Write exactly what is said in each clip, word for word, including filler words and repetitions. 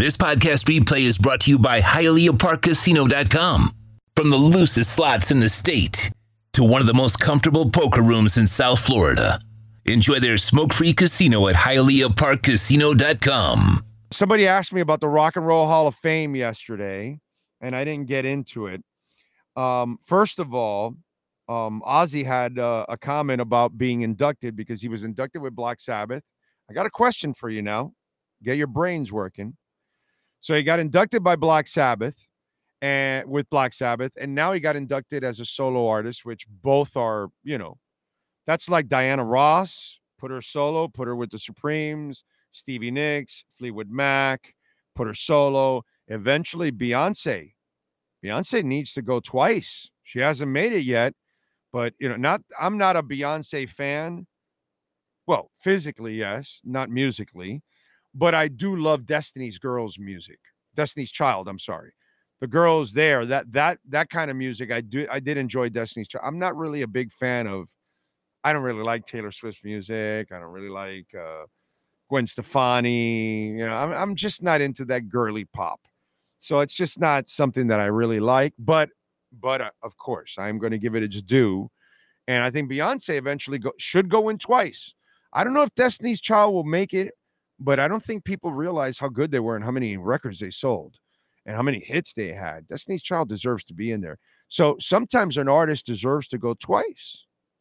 This podcast replay is brought to you by Hialeah Park Casino dot com. From the loosest slots in the state to one of the most comfortable poker rooms in South Florida. Enjoy their smoke-free casino at Hialeah Park Casino dot com. Somebody asked me about the Rock and Roll Hall of Fame yesterday, and I didn't get into it. Um, first of all, um, Ozzy had uh, a comment about being inducted because he was inducted with Black Sabbath. I got a question for you now. Get your brains working. So he got inducted by Black Sabbath and with Black Sabbath, and now he got inducted as a solo artist, which both are, you know, that's like Diana Ross, put her solo, put her with the Supremes, Stevie Nicks, Fleetwood Mac, put her solo. Eventually, Beyonce. Beyonce needs to go twice. She hasn't made it yet, but, you know, not, I'm not a Beyonce fan. Well, physically, yes, not musically, but I do love Destiny's Girls music. Destiny's Child, I'm sorry. The girls there, that that that kind of music, I do I did enjoy Destiny's Child. I'm not really a big fan of, I don't really like Taylor Swift's music. I don't really like uh, Gwen Stefani. You know, I'm I'm just not into that girly pop. So it's just not something that I really like. But but uh, of course, I'm going to give it its due. And I think Beyonce eventually go, should go in twice. I don't know if Destiny's Child will make it, but I don't think people realize how good they were and how many records they sold and how many hits they had. Destiny's Child deserves to be in there. So sometimes an artist deserves to go twice,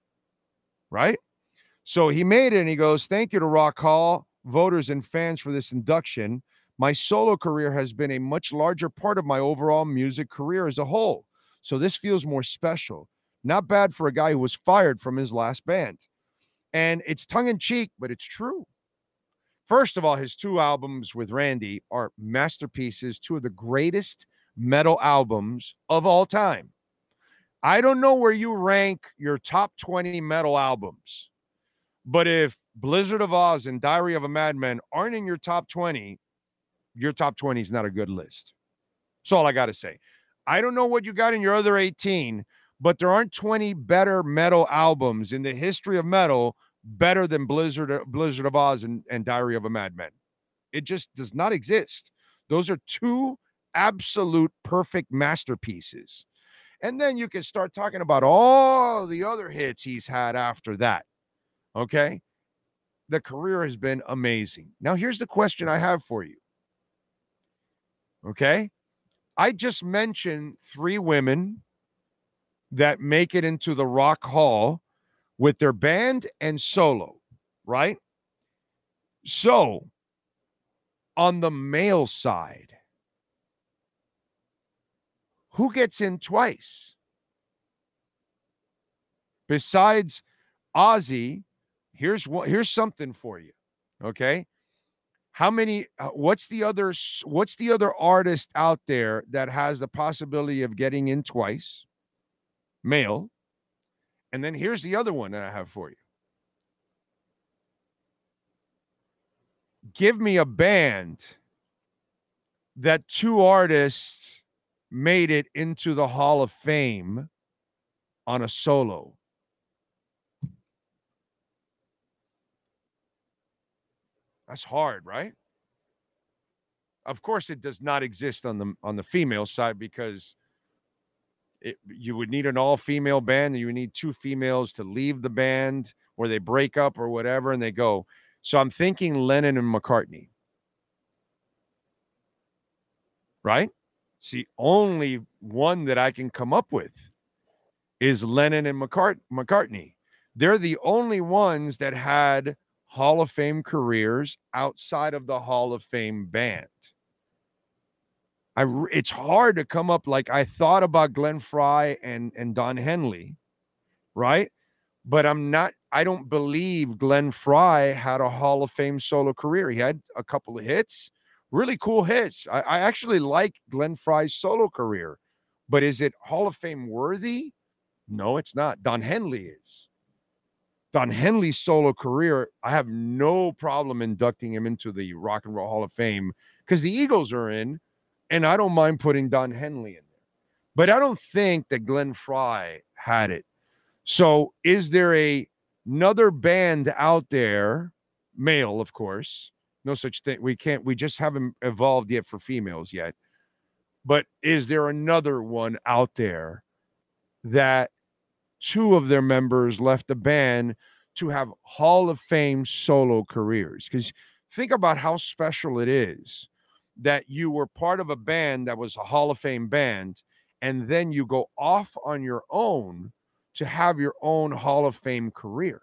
right? So he made it, and he goes, thank you to Rock Hall, voters and fans for this induction. My solo career has been a much larger part of my overall music career as a whole. So this feels more special. Not bad for a guy who was fired from his last band. And it's tongue-in-cheek, but it's true. First of all, his two albums with Randy are masterpieces, two of the greatest metal albums of all time. I don't know where you rank your top twenty metal albums, but if Blizzard of Oz and Diary of a Madman aren't in your top twenty, your top twenty is not a good list. That's all I got to say. I don't know what you got in your other eighteen, but there aren't twenty better metal albums in the history of metal better than Blizzard, Blizzard of Oz and, and Diary of a Madman. It just does not exist. Those are two absolute perfect masterpieces. And then you can start talking about all the other hits he's had after that. Okay? The career has been amazing. Now, here's the question I have for you. Okay? I just mentioned three women that make it into the Rock Hall with their band and solo, right? So, on the male side, who gets in twice? Besides Ozzy, here's what here's something for you. Okay? How many uh, what's the other what's the other artist out there that has the possibility of getting in twice? Male. And then here's the other one that I have for you. Give me a band that two artists made it into the Hall of Fame on a solo. That's hard, right? Of course, it does not exist on the on the female side because It, you would need an all-female band, and you would need two females to leave the band or they break up or whatever, and they go. So I'm thinking Lennon and McCartney. Right? It's the only one that I can come up with is Lennon and McCart- McCartney. They're the only ones that had Hall of Fame careers outside of the Hall of Fame band. I, it's hard to come up, like I thought about Glenn Frey and, and Don Henley, right? But I'm not, I don't believe Glenn Frey had a Hall of Fame solo career. He had a couple of hits, really cool hits. I, I actually like Glenn Frey's solo career, but is it Hall of Fame worthy? No, it's not. Don Henley is. Don Henley's solo career, I have no problem inducting him into the Rock and Roll Hall of Fame because the Eagles are in. And I don't mind putting Don Henley in there. But I don't think that Glenn Frey had it. So is there a, another band out there, male, of course, No such thing. We can't, we just haven't evolved yet for females yet. But is there another one out there that two of their members left the band to have Hall of Fame solo careers? Because think about how special it is that you were part of a band that was a Hall of Fame band, and then you go off on your own to have your own Hall of Fame career.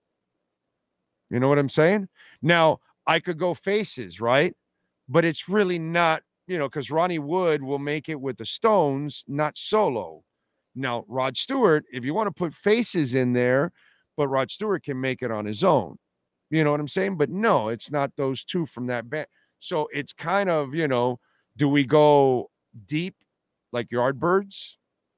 You know what I'm saying? Now, I could go Faces, right? But it's really not, you know, because Ronnie Wood will make it with the Stones, not solo. Now, Rod Stewart, if you want to put Faces in there, but Rod Stewart can make it on his own. You know what I'm saying? But no, it's not those two from that band. So it's kind of, you know, do we go deep like Yardbirds?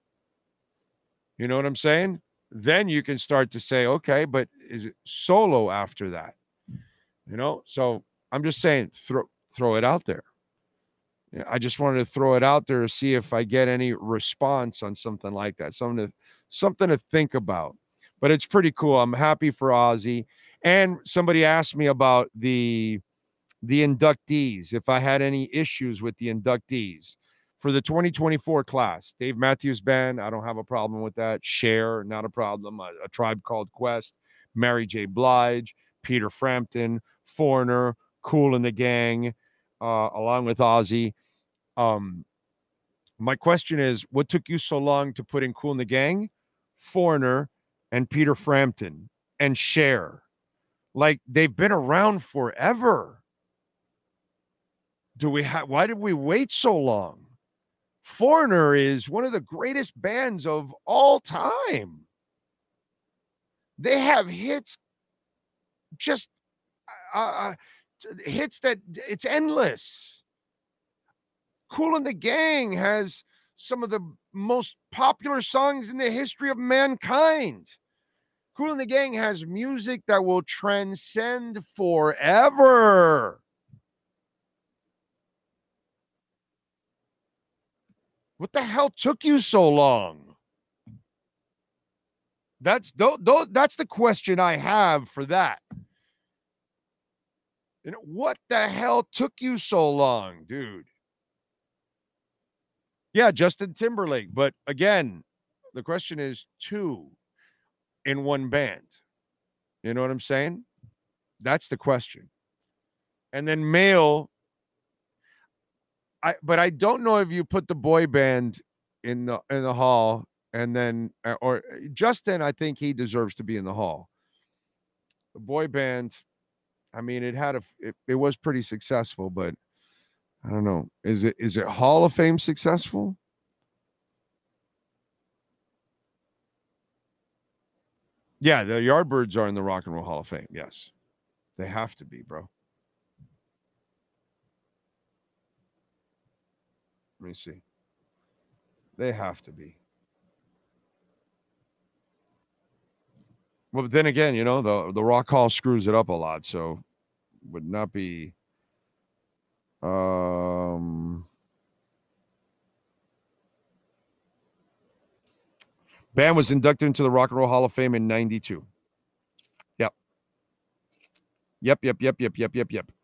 You know what I'm saying? Then you can start to say, okay, but is it solo after that? You know, so I'm just saying, throw throw it out there. I just wanted to throw it out there to see if I get any response on something like that. Something to, something to think about. But it's pretty cool. I'm happy for Ozzy. And somebody asked me about the the inductees, if I had any issues with the inductees for the twenty twenty-four class. Dave Matthews Band, I don't have a problem with that. Cher, not a problem. A, a Tribe Called Quest, Mary J. Blige, Peter Frampton, Foreigner, Kool and the Gang, uh, along with Ozzy. Um, my question is, what took you so long to put in Kool and the Gang, Foreigner, and Peter Frampton, and Cher? Like, they've been around forever. Do we have, why did we wait so long? Foreigner is one of the greatest bands of all time. They have hits, just uh, hits that it's endless. Kool and the Gang has some of the most popular songs in the history of mankind. Kool and the Gang has music that will transcend forever. What the hell took you so long? That's th- th- that's the question I have for that. You know, what the hell took you so long, dude? Yeah, Justin Timberlake. But again, the question is two in one band. You know what I'm saying? That's the question. And then male, I but I don't know if you put the boy band in the in the hall and then or Justin, I think he deserves to be in the hall. The boy band, I mean, it had a it, it was pretty successful, but I don't know. Is it is it Hall of Fame successful? Yeah, the Yardbirds are in the Rock and Roll Hall of Fame. Yes. They have to be, bro. Let me see. They have to be. Well, but then again, you know, the the Rock Hall screws it up a lot, so would not be um band was inducted into the Rock and Roll Hall of Fame in ninety-two. Yep. Yep, yep, yep, yep, yep, yep, yep.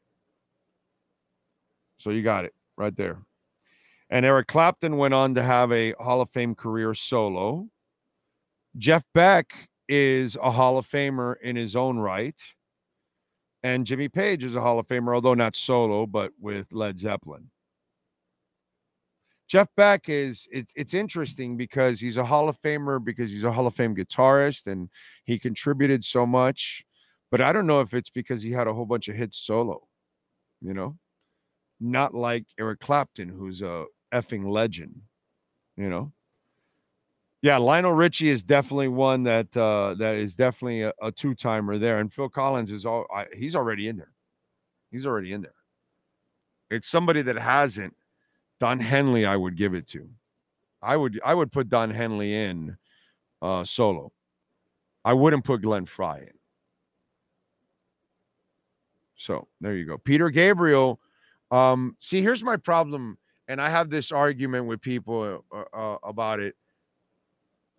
So you got it right there. And Eric Clapton went on to have a Hall of Fame career solo. Jeff Beck is a Hall of Famer in his own right. And Jimmy Page is a Hall of Famer, although not solo, but with Led Zeppelin. Jeff Beck is, it's it's interesting because he's a Hall of Famer because he's a Hall of Fame guitarist and he contributed so much. But I don't know if it's because he had a whole bunch of hits solo, you know? Not like Eric Clapton, who's a effing legend, you know? Yeah, Lionel Richie is definitely one that uh, that is definitely a, a two-timer there. And Phil Collins is all I, he's already in there. He's already in there. It's somebody that hasn't. Don Henley, I would give it to. I would I would put Don Henley in uh, solo. I wouldn't put Glenn Frey in. So there you go. Peter Gabriel. Um, see, here's my problem, and I have this argument with people uh, uh, about it.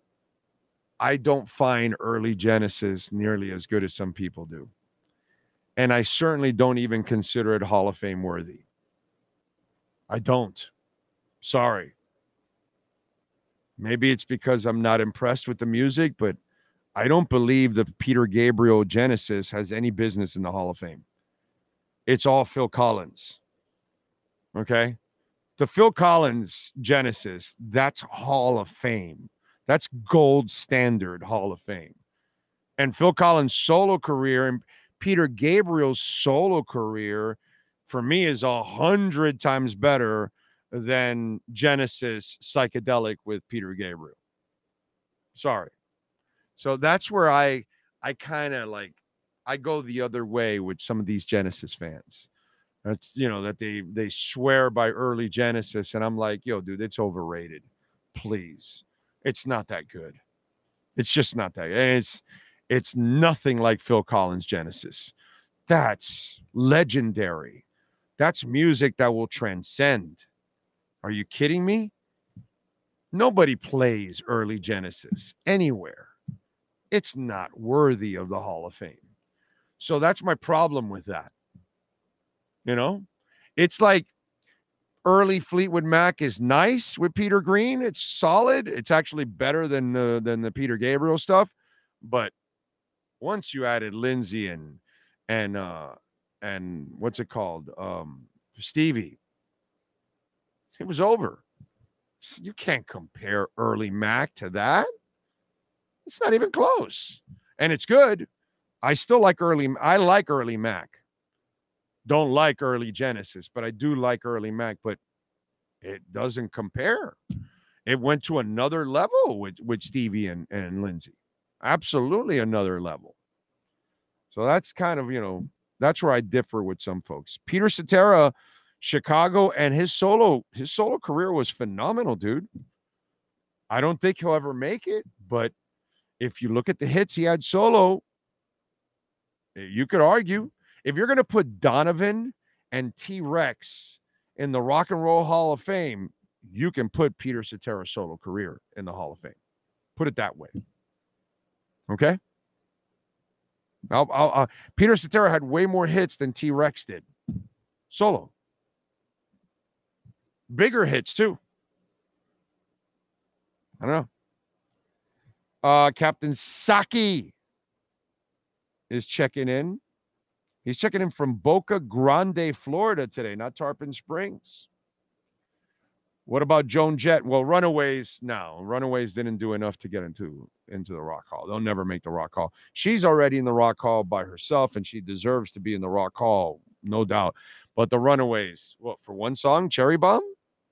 I don't find early Genesis nearly as good as some people do. And I certainly don't even consider it Hall of Fame worthy. I don't. Sorry. Maybe it's because I'm not impressed with the music, but I don't believe the Peter Gabriel Genesis has any business in the Hall of Fame. It's all Phil Collins. Okay? The Phil Collins Genesis, that's Hall of Fame. That's gold standard Hall of Fame. And Phil Collins' solo career and Peter Gabriel's solo career, for me, is a hundred times better than Genesis psychedelic with Peter Gabriel. Sorry. So that's where I I kind of like I go the other way with some of these Genesis fans. That's, you know, that they they swear by early Genesis, and I'm like, yo, dude, it's overrated. Please. It's not that good. It's just not that. And it's it's nothing like Phil Collins Genesis. That's legendary. That's music that will transcend. Are you kidding me? Nobody plays early Genesis anywhere. It's not worthy of the Hall of Fame. So that's my problem with that. You know, it's like early Fleetwood Mac is nice with Peter Green. It's solid. It's actually better than the, than the Peter Gabriel stuff. But once you added Lindsey and and uh, and what's it called, um, Stevie, it was over. You can't compare early Mac to that. It's not even close. And it's good. I still like early. I like early Mac. Don't like early Genesis, but I do like early Mac, but it doesn't compare. It went to another level with, with Stevie and, and Lindsey. Absolutely another level. So that's kind of, you know, that's where I differ with some folks. Peter Cetera, Chicago, and his solo, his solo career was phenomenal, dude. I don't think he'll ever make it, but if you look at the hits he had solo, you could argue. If you're going to put Donovan and T-Rex in the Rock and Roll Hall of Fame, you can put Peter Cetera's solo career in the Hall of Fame. Put it that way. Okay? I'll, I'll, uh, Peter Cetera had way more hits than T-Rex did. Solo. Bigger hits, too. I don't know. Uh, Captain Saki is checking in. He's checking in from Boca Grande, Florida today, not Tarpon Springs. What about Joan Jett? Well, Runaways, no. Runaways didn't do enough to get into, into the Rock Hall. They'll never make the Rock Hall. She's already in the Rock Hall by herself, and she deserves to be in the Rock Hall, no doubt. But the Runaways, what, for one song, Cherry Bomb?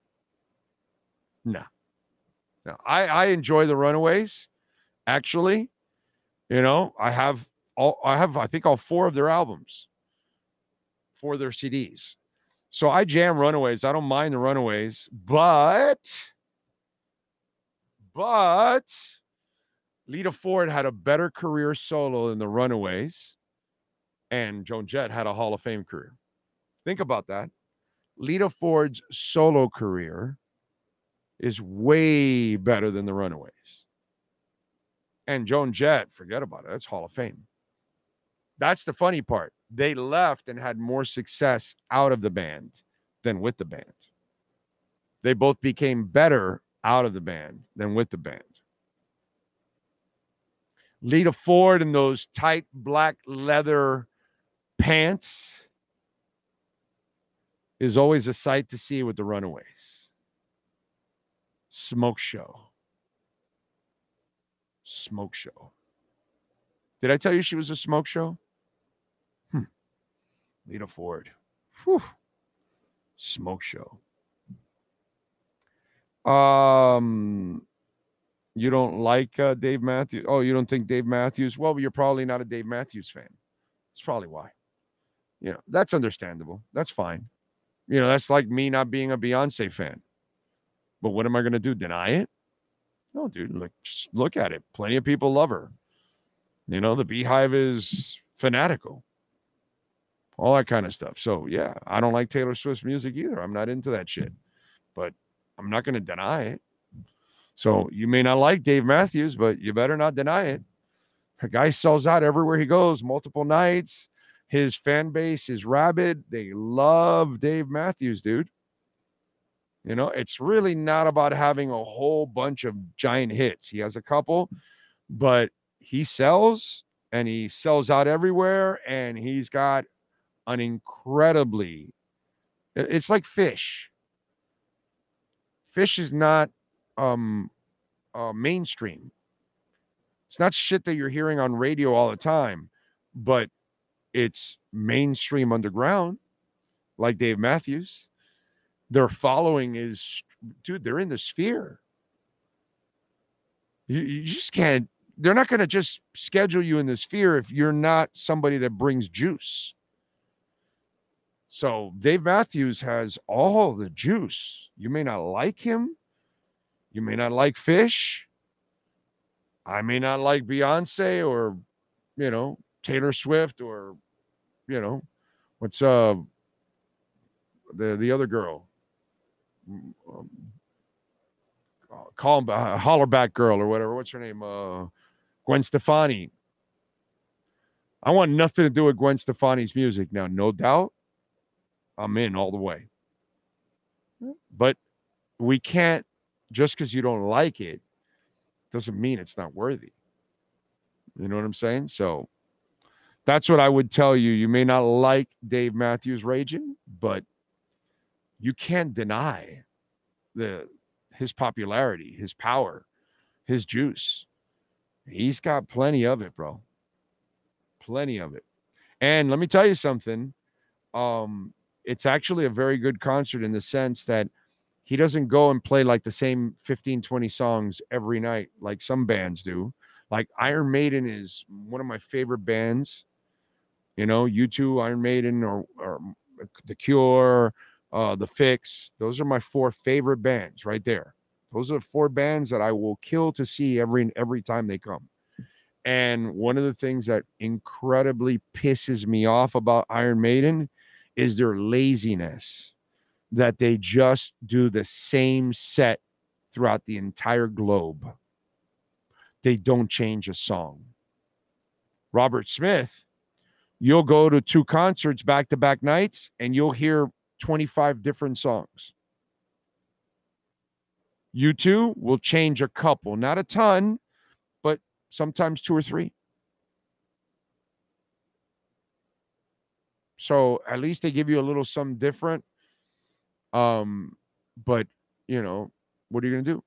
No. No. I, I enjoy the Runaways, actually. You know, I have all I have, I think, all four of their albums, for their C Ds. So I jam Runaways. I don't mind the Runaways, but, but Lita Ford had a better career solo than the Runaways, and Joan Jett had a Hall of Fame career. Think about that. Lita Ford's solo career is way better than the Runaways. And Joan Jett, forget about it. That's Hall of Fame. That's the funny part. They left and had more success out of the band than with the band. They both became better out of the band than with the band. Lita Ford in those tight black leather pants is always a sight to see with the Runaways. Smoke show. Smoke show. Did I tell you she was a smoke show? Hmm. Lita Ford. Whew. Smoke show. Um, you don't like uh, Dave Matthews? Oh, you don't think Dave Matthews? Well, you're probably not a Dave Matthews fan. That's probably why. You know, that's understandable. That's fine. You know, that's like me not being a Beyonce fan. But what am I going to do? Deny it? No, dude. Look, just look at it. Plenty of people love her. You know, the Beehive is fanatical. All that kind of stuff. So, yeah, I don't like Taylor Swift's music either. I'm not into that shit. But I'm not going to deny it. So you may not like Dave Matthews, but you better not deny it. The guy sells out everywhere he goes, multiple nights. His fan base is rabid. They love Dave Matthews, dude. You know, it's really not about having a whole bunch of giant hits. He has a couple, but he sells and he sells out everywhere. And he's got an incredibly, it's like Fish. Fish is not um, uh, mainstream. It's not shit that you're hearing on radio all the time, but it's mainstream underground, like Dave Matthews. Their following is, dude, they're in the sphere. You, you just can't, they're not going to just schedule you in the sphere if you're not somebody that brings juice. So Dave Matthews has all the juice. You may not like him. You may not like Fish. I may not like Beyonce or, you know, Taylor Swift or, you know, what's uh the the other girl? Um, call him uh, Hollerback Girl or whatever. What's her name? Uh, Gwen Stefani. I want nothing to do with Gwen Stefani's music now. No doubt, I'm in all the way. But we can't, just because you don't like it, doesn't mean it's not worthy. You know what I'm saying? So that's what I would tell you. You may not like Dave Matthews Raging, but you can't deny the his popularity, his power, his juice. He's got plenty of it, bro. Plenty of it. And let me tell you something. Um, it's actually a very good concert in the sense that he doesn't go and play like the same fifteen, twenty songs every night like some bands do. Like Iron Maiden is one of my favorite bands. You know, U two, Iron Maiden, or, or The Cure, uh, The Fix. Those are my four favorite bands right there. Those are the four bands that I will kill to see every every time they come. And one of the things that incredibly pisses me off about Iron Maiden is their laziness, that they just do the same set throughout the entire globe. They don't change a song. Robert Smith, you'll go to two concerts back-to-back nights, and you'll hear twenty-five different songs. U two will change a couple, not a ton, but sometimes two or three. So at least they give you a little something different. Um, but, you know, what are you going to do?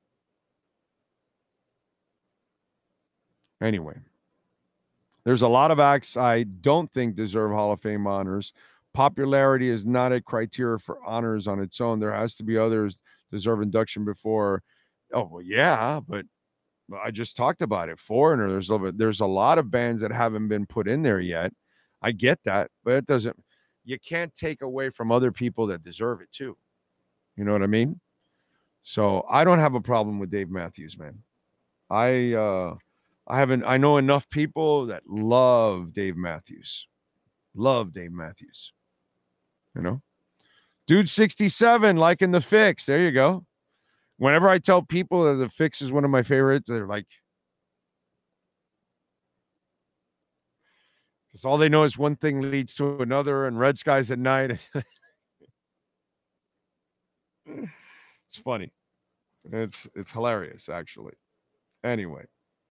Anyway, there's a lot of acts I don't think deserve Hall of Fame honors. Popularity is not a criteria for honors on its own. There has to be others deserve induction before. Oh, well, yeah, but I just talked about it. Foreigner, there's a, there's a lot of bands that haven't been put in there yet. I get that, but it doesn't, you can't take away from other people that deserve it too. You know what I mean? So I don't have a problem with Dave Matthews, man. I, uh, I haven't, I know enough people that love Dave Matthews. Love Dave Matthews. You know? Dude sixty-seven, liking The Fix. There you go. Whenever I tell people that The Fix is one of my favorites, they're like, because all they know is one thing leads to another, and Red Skies at Night. It's funny. It's it's hilarious, actually. Anyway.